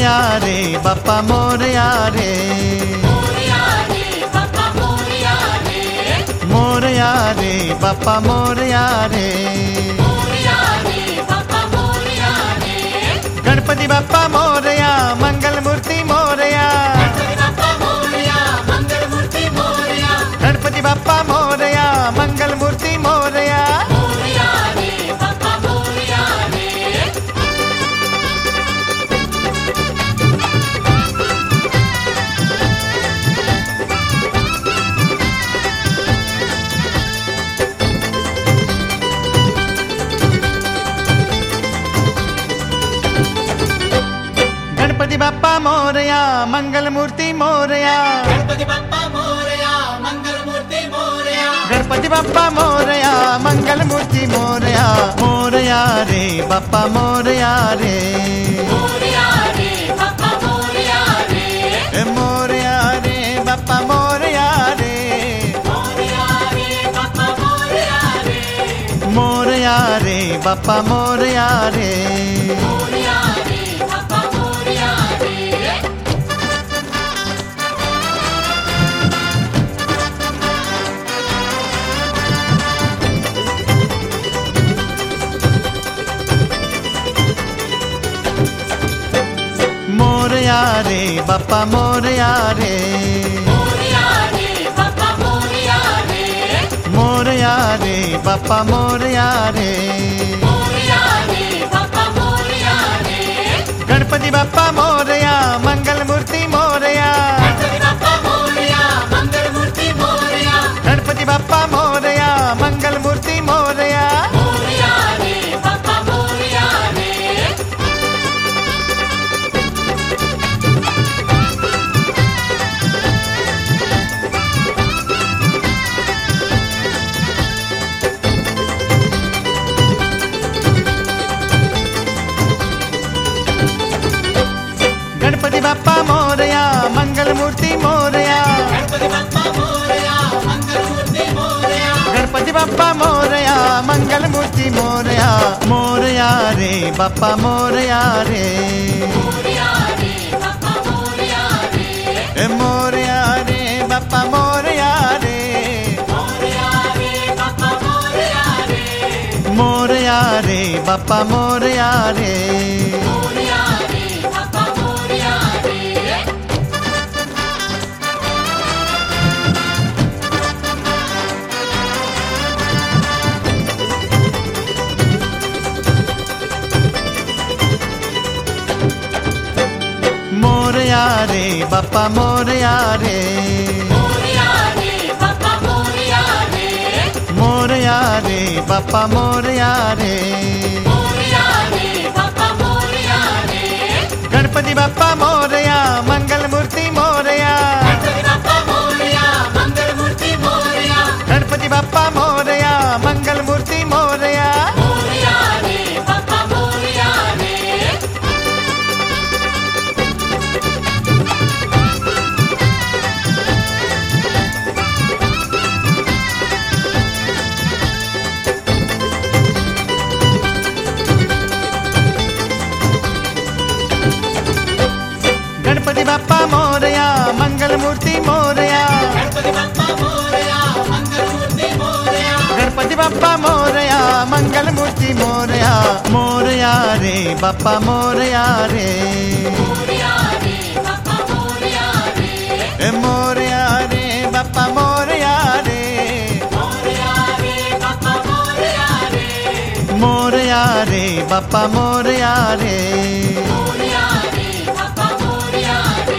मोरया रे बाप्पा मोरया रे, मोरया रे बाप्पा मोरया रे, मोरया रे बाप्पा मोरया रे, मोरया रे बाप्पा मोरया रे, गणपति बाप्पा मोरया मंगल मूर्ति मोरया, गणपति बाप्पा मोरया मंगल मूर्ति मोरया, गणपति बाप्पा मोरया मंगल मूर्ति मोरया। मोरया रे बाप्पा मोरया रे। गणपति बाप्पा मोरया मंगल मूर्ति मोरया, गणपति बाप्पा मोरया मंगल मूर्ति मोरया, गणपति बाप्पा मोरया मंगल मूर्ति मोरया, मोरया रे बाप्पा मोरया रे, मोरया रे बाप्पा मोरया रे, मोरया रे बाप्पा मोरया रे, मोरया रे बाप्पा मोरया रे, मोरया रे बाप्पा मोरया रे। मोरया रे बाप्पा मोरया रे। मोरया रे बाप्पा मोरया रे, मोरया रे बाप्पा मोरया रे, मोरया रे बाप्पा मोरया रे, मोरया रे बाप्पा मोरया रे, गणपति बाप्पा मोरया मंगल मूर्ति मोरया, गणपति बाप्पा मोरया मंगल मूर्ति मोरया, गणपति बाप्पा मोरया मंगल मूर्ति मोरया। मोरया रे बाप्पा मोरया रे। गणपति बाप्पा मोरया मंगल मूर्ति मोरया, गणपति बाप्पा मोरया मंगल मूर्ति मोरया, गणपति बाप्पा मोरया मंगल मूर्ति मोरया, मोरया रे बाप्पा मोरया रे, मोरया रे बाप्पा मोरया रे, मोरया रे बाप्पा मोरया रे, मोरया रे बाप्पा मोरया रे, मोरया रे बाप्पा मोरया रे। मोरया रे बाप्पा मोरया रे। मोरया रे बाप्पा मोरया रे, मोरया रे बाप्पा मोरया रे, मोरया रे बाप्पा मोरया रे, मोरया रे बाप्पा मोरया रे, गणपति बाप्पा मोरया मंगल मूर्ति मोरया, गणपति बाप्पा मोरया मंगल मूर्ति मोरया, गणपति बाप्पा मोरया मंगल मूर्ति मोरया। मोरया रे बाप्पा मोरया रे। गणपति बाप्पा मोरया मंगल मूर्ति मोरया, गणपति बाप्पा मोरया मंगल मूर्ति मोरया, गणपति बाप्पा मोरया मंगल मूर्ति मोरया, मोरया रे बाप्पा मोरया रे, मोरया रे बाप्पा मोरया रे, मोरया रे बाप्पा मोरया रे, मोरया रे बाप्पा मोरया रे, मोरया रे बाप्पा मोरया रे। मोरया रे बाप्पा मोरया रे।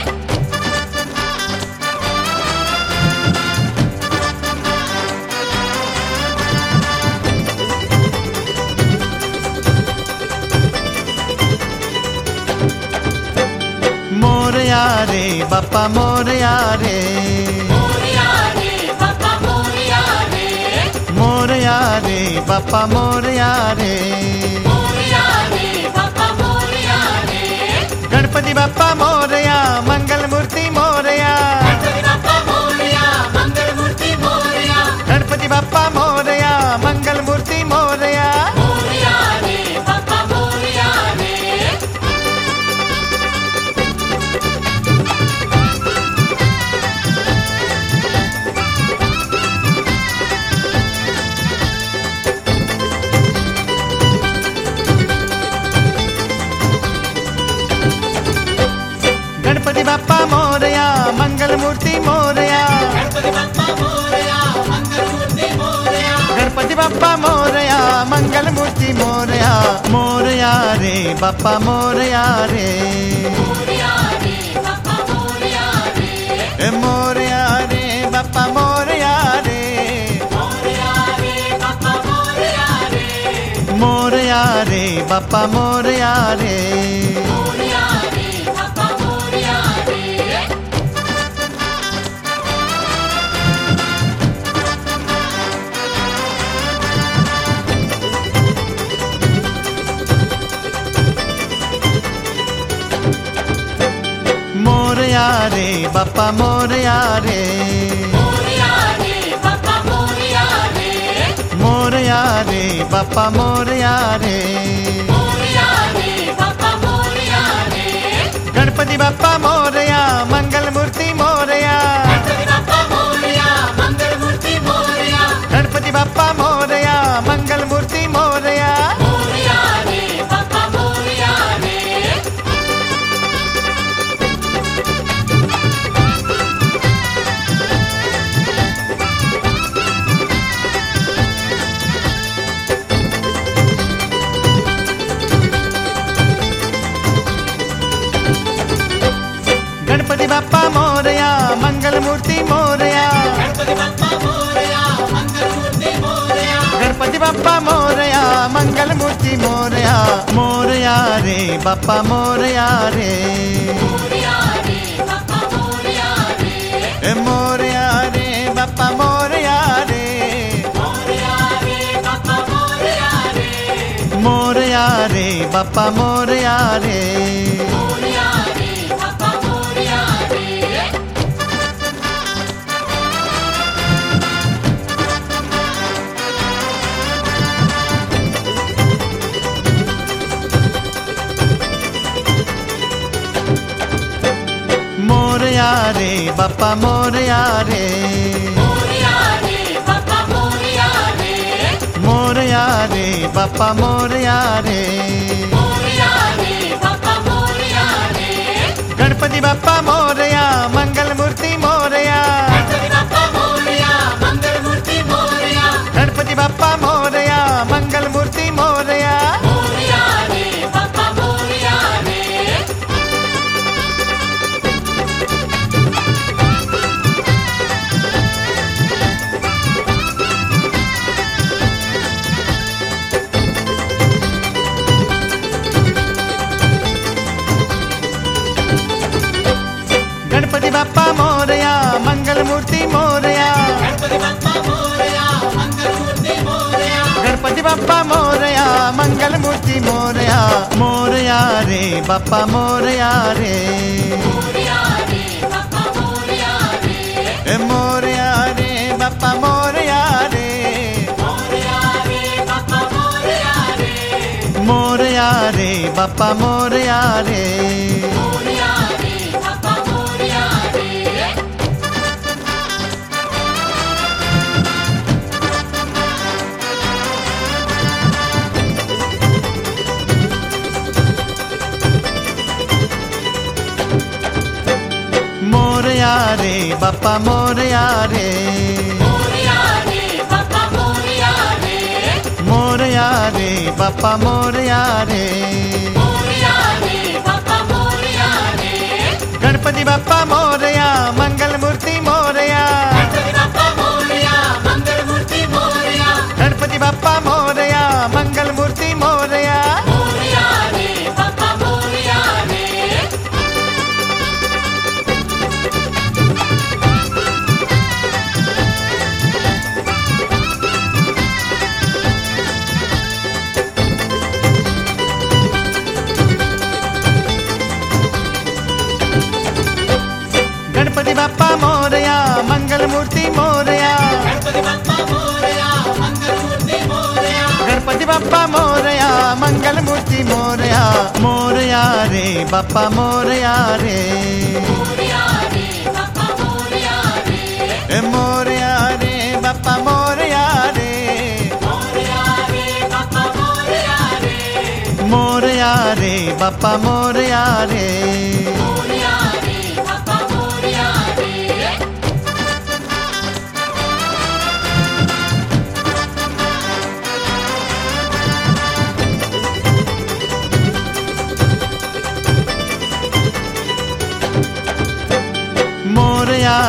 मोरया रे बाप्पा मोरया रे, मोरया रे बाप्पा मोरया रे, मोरया रे बाप्पा मोरया रे, मोरया रे बाप्पा मोरया रे, गणपति बाप्पा मोरया मंगल मूर्ति मोरया, गणपति बाप्पा मोरया मंगल मूर्ति मोरया, गणपति बाप्पा मोरया मंगल मूर्ति मोरया। मोरया रे बाप्पा मोरया रे। बाप्पा मोरया मंगल मूर्ति मोरया गणपति बाप्पा मोरया मंगल मूर्ति मोरया गणपति बाप्पा मोरया मंगल मूर्ति मोरया मोरया रे बाप्पा मोरया रे मोरया रे बाप्पा मोरया रे मोरया रे बाप्पा मोरया रे मोरया रे बाप्पा मोरया रे मोरया रे बाप्पा मोरया रे मोरया रे बाप्पा मोरया रे मोरया रे बाप्पा मोरया रे मोरया रे बाप्पा मोरया रे मोरया रे बाप्पा मोरया रे मोरया रे बाप्पा मोरया रे गणपति बाप्पा मोरया मंगल मूर्ति मोरया गणपति बाप्पा मोरया मंगल मूर्ति मोरया गणपति बाप्पा मोरया मंगल मूर्ति मोरया मोरया रे बाप्पा मोरया रे गणपति बाप्पा मोरया मंगल मूर्ति मोरया गणपति बाप्पा मोरया मंगल मूर्ति मोरया गणपति बाप्पा मोरया मंगल मूर्ति मोरया मोरया रे बाप्पा मोरया रे मोरया रे बाप्पा मोरया रे मोरया रे बाप्पा मोरया रे मोरया रे बाप्पा मोरया रे मोरया रे बाप्पा मोरया रे मोरया रे बाप्पा मोरया रे मोरया रे बाप्पा मोरया रे मोरया रे बाप्पा मोरया रे मोरया रे बाप्पा मोरया रे मोरया रे बाप्पा मोरया रे गणपति बाप्पा मोरया मंगल मूर्ति मोरया गणपति बाप्पा मोरया मंगल मूर्ति मोरया गणपति बाप्पा मोरया मंगल मूर्ति मोरया मोरया रे बाप्पा मोरया रे गणपति बाप्पा मोरया मंगल मूर्ति मोरया गणपति बाप्पा मोरया मंगल मूर्ति मोरया गणपति बाप्पा मोरया मंगल मूर्ति मोरया मोरया रे बाप्पा मोरया रे मोरया रे बाप्पा मोरया रे मोरया रे बाप्पा मोरया रे मोरया रे बाप्पा मोरया रे मोरया रे बाप्पा मोरया रे मोरया रे बाप्पा मोरया रे मोरया रे बाप्पा मोरया रे मोरया रे बाप्पा मोरया रे मोरया रे बाप्पा मोरया रे मोरया रे बाप्पा मोरया रे गणपति बाप्पा मोरया मंगल मूर्ति मोरया गणपति बाप्पा मोरया मंगल मूर्ति मोरया गणपति बाप्पा मोरया मंगल मूर्ति मोरया मोरया रे बाप्पा मोरया रे गणपति बाप्पा मोरया मंगल मूर्ति मोरया गणपति बाप्पा मोरया मंगल मूर्ति मोरया गणपति बाप्पा मोरया मंगल मूर्ति मोरया मोरया रे बाप्पा मोरया रे मोरया रे बाप्पा मोरया रे मोरया रे बाप्पा मोरया रे मोरया रे बाप्पा मोरया रे मोरया रे बाप्पा मोरया रे मोरया रे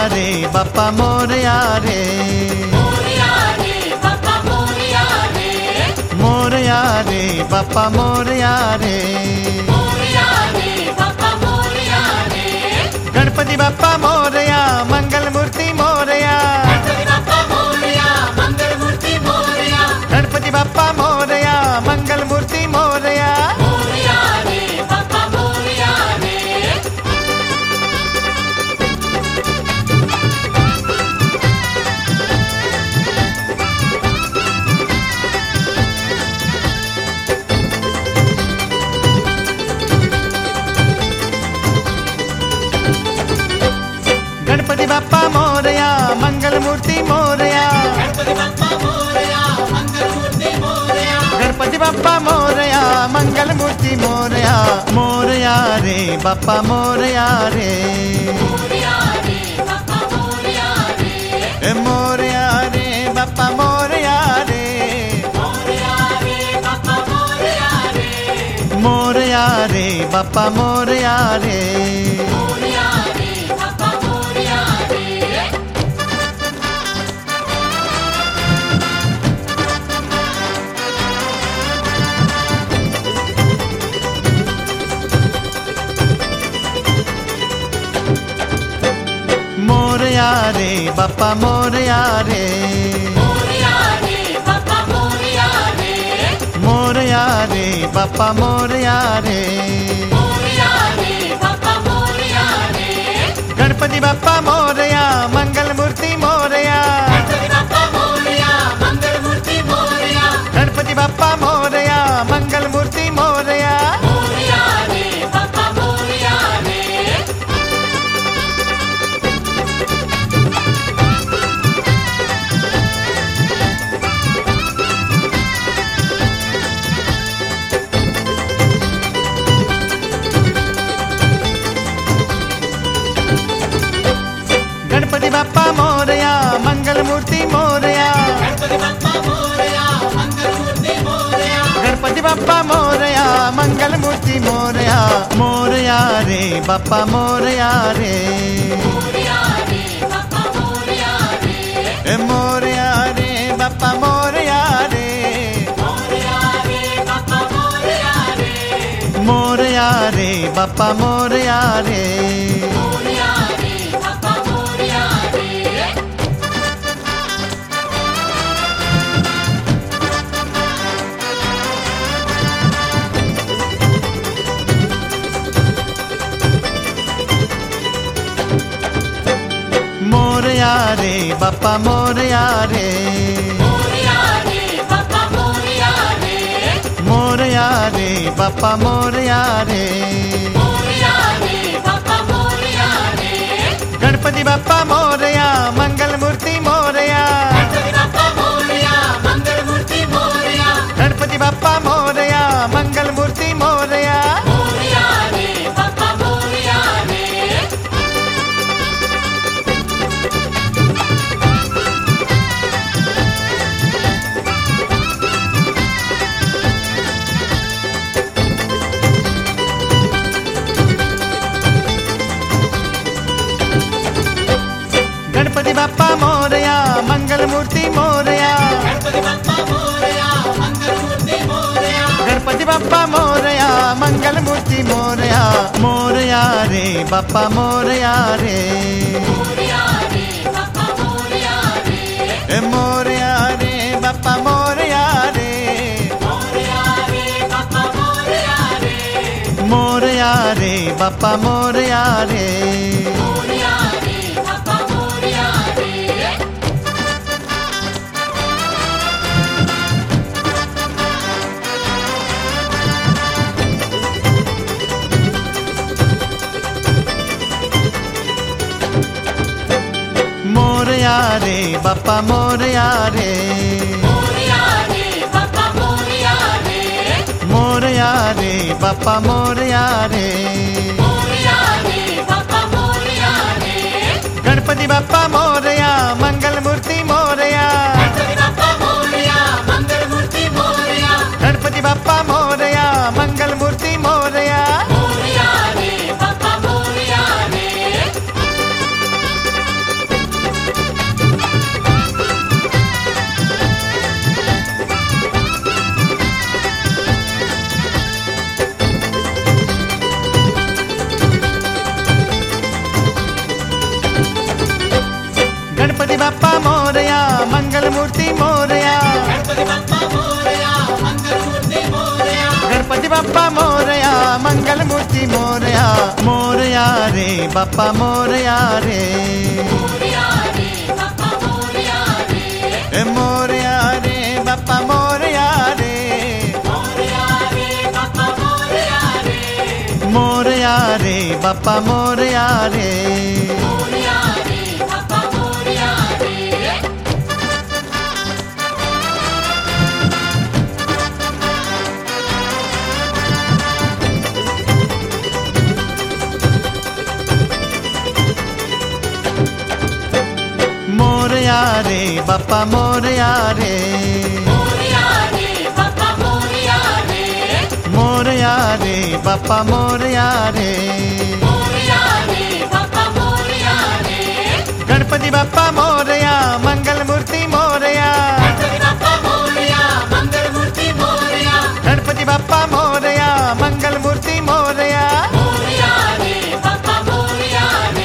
रे बाप्पा मोरया रे, मोरया रे बाप्पा मोरया रे, मोरया रे बाप्पा मोरया रे, मोरया रे बाप्पा मोरया रे, गणपति बाप्पा मोरया मंगल मूर्ति मोरया, गणपति बाप्पा मोरया मंगल मूर्ति मोरया, गणपति बाप्पा मोरया मंगल मूर्ति मोरया। मोरया रे बाप्पा मोरया रे। गणपति बाप्पा मोरया मंगल मूर्ति मोरया, गणपति बाप्पा मोरया मंगल मूर्ति मोरया, गणपति बाप्पा मोरया मंगल मूर्ति मोरया, मोरया रे बाप्पा मोरया रे, मोरया रे बाप्पा मोरया रे, मोरया रे बाप्पा मोरया रे, मोरया रे बाप्पा मोरया रे, मोरया रे बाप्पा मोरया रे। मोरया रे बाप्पा मोरया रे। मोरया रे बाप्पा मोरया रे, मोरया रे बाप्पा मोरया रे, मोरया रे बाप्पा मोरया रे, मोरया रे बाप्पा मोरया रे, गणपति बाप्पा मोरया मंगल मूर्ति मोरया, गणपति बाप्पा मोरया मंगल मूर्ति मोरया, गणपति बाप्पा मोरया मंगल मूर्ति मोरया। मोरया रे बाप्पा मोरया रे। गणपति बाप्पा मोरया मंगल मूर्ति मोरया, गणपति बाप्पा मोरया मंगल मूर्ति मोरया, गणपति बाप्पा मोरया मंगल मूर्ति मोरया, मोरया रे बाप्पा मोरया रे, मोरया रे बाप्पा मोरया रे, मोरया रे बाप्पा मोरया रे, मोरया रे बाप्पा मोरया रे, मोरया रे बाप्पा मोरया रे। मोरया रे बाप्पा मोरया रे। मोरया रे बाप्पा मोरया रे, मोरया रे बाप्पा मोरया रे, मोरया रे बाप्पा मोरया रे, मोरया रे बाप्पा मोरया रे, गणपति बाप्पा मोरया मंगल मूर्ति मोरया, गणपति बाप्पा मोरया मंगल मूर्ति मोरया, गणपति बाप्पा मोरया मंगल मूर्ति मोरया। मोरया रे बाप्पा मोरया रे। गणपति बाप्पा मोरया मंगल मूर्ति मोरया, गणपति बाप्पा मोरया मंगल मूर्ति मोरया, गणपति बाप्पा मोरया मंगल मूर्ति मोरया, मोरया रे बाप्पा मोरया रे, मोरया रे बाप्पा मोरया रे, मोरया रे बाप्पा मोरया रे, मोरया रे बाप्पा मोरया रे, मोरया रे बाप्पा मोरया रे। मोरया रे बाप्पा मोरया रे। मोरया रे बाप्पा मोरया रे, मोरया रे बाप्पा मोरया रे, मोरया रे बाप्पा मोरया रे, मोरया रे बाप्पा मोरया रे, गणपति बाप्पा मोरया मंगल मूर्ति मोरया, गणपति बाप्पा मोरया मंगल मूर्ति मोरया, गणपति बाप्पा मोरया मंगल मूर्ति मोरया। मोरया रे बाप्पा मोरया रे। बाप्पा मोरया मंगल मूर्ति मोरया मोरया रे बाप्पा मोरया रे मोरया रे बाप्पा मोरया रे मोरया रे बाप्पा मोरया रे मोरया रे बाप्पा मोरया रे मोरया रे बाप्पा मोरया रे मोरया रे बाप्पा मोरया रे मोरया रे बाप्पा मोरया रे मोरया रे बाप्पा मोरया रे मोरया रे बाप्पा मोरया रे मोरया रे बाप्पा मोरया रे गणपति बाप्पा मोरया मंगल मूर्ति मोरया गणपति बाप्पा मोरया मंगल मूर्ति मोरया गणपति बाप्पा मोरया मंगल मूर्ति मोरया मोरया रे बाप्पा मोरया रे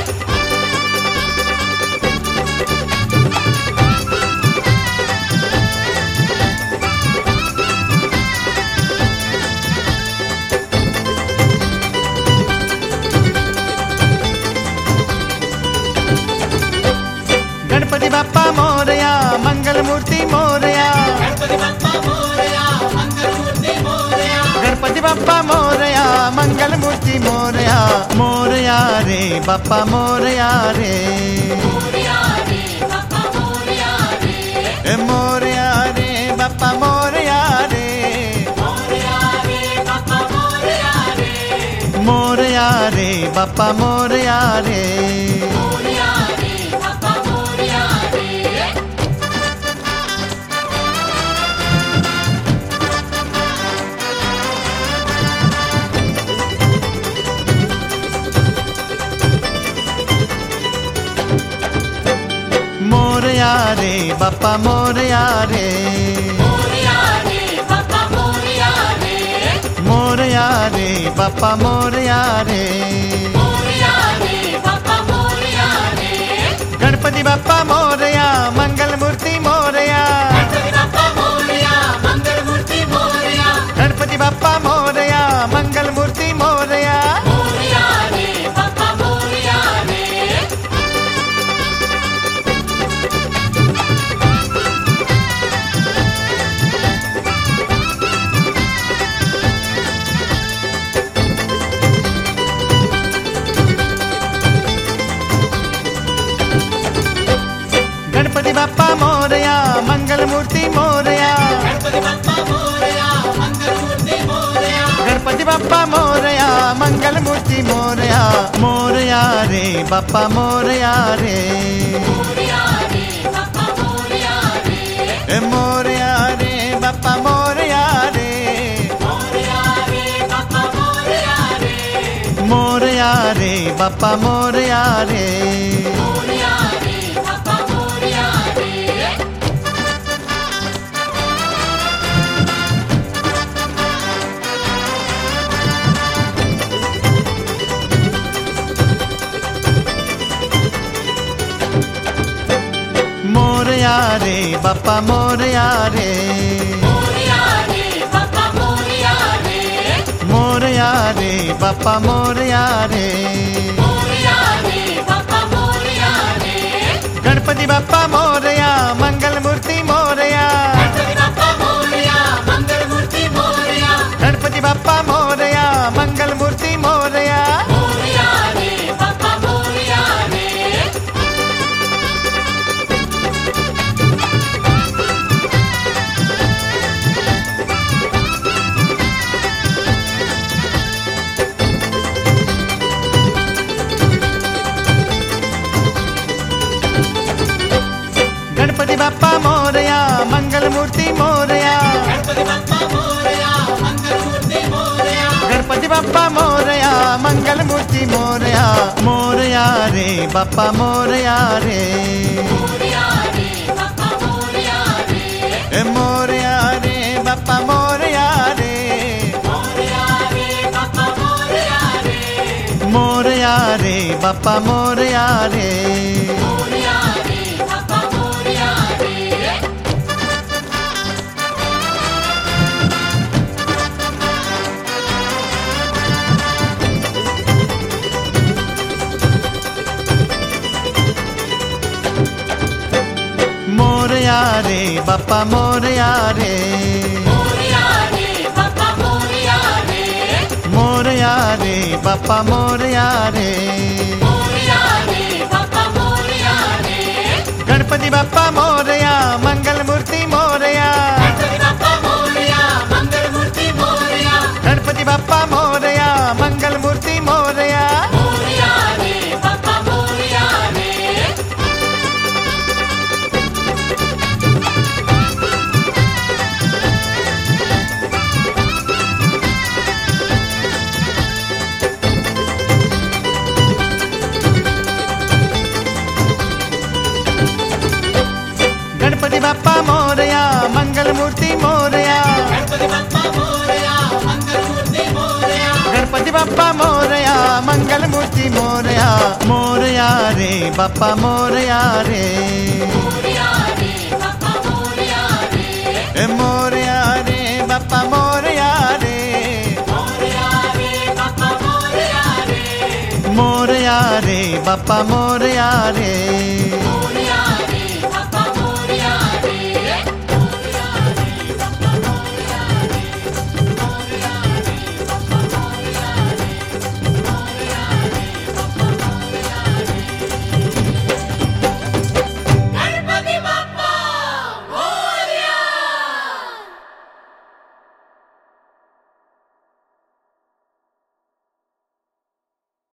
गणपति बाप्पा मोरया मंगल मूर्ति मोरया गणपति बाप्पा मोरया मंगल मूर्ति मोरया गणपति बाप्पा मोरया मंगल मूर्ति मोरया मोरया रे बाप्पा मोरया रे मोरया रे बाप्पा मोरया रे मोरया रे बाप्पा मोरया रे मोरया रे बाप्पा मोरया रे मोरया रे बाप्पा मोरया रे मोरया रे बाप्पा मोरया रे मोरया रे बाप्पा मोरया रे मोरया रे बाप्पा मोरया रे मोरया रे बाप्पा मोरया रे मोरया रे बाप्पा मोरया रे गणपति बाप्पा मोरया मंगल मूर्ति मोरया गणपति बाप्पा मोरया मंगल मूर्ति मोरया गणपति बाप्पा मोरया मंगल मूर्ति मोरया मोरया रे बाप्पा मोरया रे गणपति बाप्पा मोरया मंगल मूर्ति मोरया गणपति बाप्पा मोरया मंगल मूर्ति मोरया गणपति बाप्पा मोरया मंगल मूर्ति मोरया मोरया रे बाप्पा मोरया रे मोरया रे बाप्पा मोरया रे मोरया रे बाप्पा मोरया रे मोरया रे बाप्पा मोरया रे मोरया रे बाप्पा मोरया रे मोरया रे बाप्पा मोरया रे मोरया रे बाप्पा मोरया रे मोरया रे बाप्पा मोरया रे मोरया रे बाप्पा मोरया रे मोरया रे बाप्पा मोरया रे गणपति बाप्पा मोरया मंगल मूर्ति मोरया गणपति बाप्पा मोरया मंगल मूर्ति मोरया गणपति बाप्पा मोरया मंगल मूर्ति मोरया मोरया रे बाप्पा मोरया रे गणपति बाप्पा मोरया मंगल मूर्ति मोरया गणपति बाप्पा मोरया मंगल मूर्ति मोरया गणपति बाप्पा मोरया मंगल मूर्ति मोरया मोरया रे बाप्पा मोरया रे मोरया रे बाप्पा मोरया रे मोरया रे बाप्पा मोरया रे मोरया रे बाप्पा मोरया रे मोरया रे बाप्पा मोरया रे मोरया रे बाप्पा मोरया रे बाप्पा मोरया रे। मोरया रे बाप्पा मोरया रे। मोरया रे बाप्पा मोरया रे। मोरया रे बाप्पा मोरया रे। गणपति बाप्पा मोरया मंगल मूर्ति मोरया। गणपति बाप्पा मोरया मंगल मूर्ति मोरया। गणपति बाप्पा मोरया मंगल मूर्ति मोरया। मोरया रे बाप्पा मोरया रे। गणपति बाप्पा मोरया मंगल मूर्ति मोरया। गणपति बाप्पा मोरया मंगल मूर्ति मोरया। गणपति बाप्पा मोरया मंगल मूर्ति मोरया। मोरया रे बाप्पा मोरया रे। मोरया रे बाप्पा मोरया रे। मोरया रे बाप्पा मोरया रे। मोरया रे बाप्पा मोरया रे। मोरया रे बाप्पा मोरया रे।